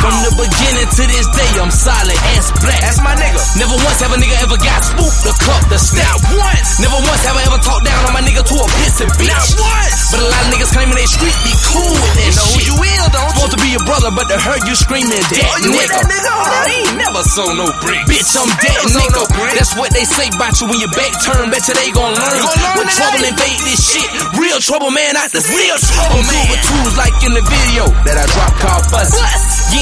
From the beginning to this day, I'm solid ass black. That's my nigga. Never once have a nigga ever got spooked, the cup, the stack. Not once. Never once have I ever talked down on my nigga to a pissy bitch. Not once. But a lot of niggas claiming they street be cool with that You know who shit. you is, don't you? Supposed to be your brother, but they heard you screaming that Oh, you with nigga. that nigga? I ain't never sold no bricks. Bitch, I'm that never sold nigga. no bricks. That's what they say about you when your back turn. Bet you they gon' learn. You gon' learn When today. trouble invade this shit. Real trouble, man, out the Real six. trouble, I'm man. good with tools like in the video that I dropped called Bust. You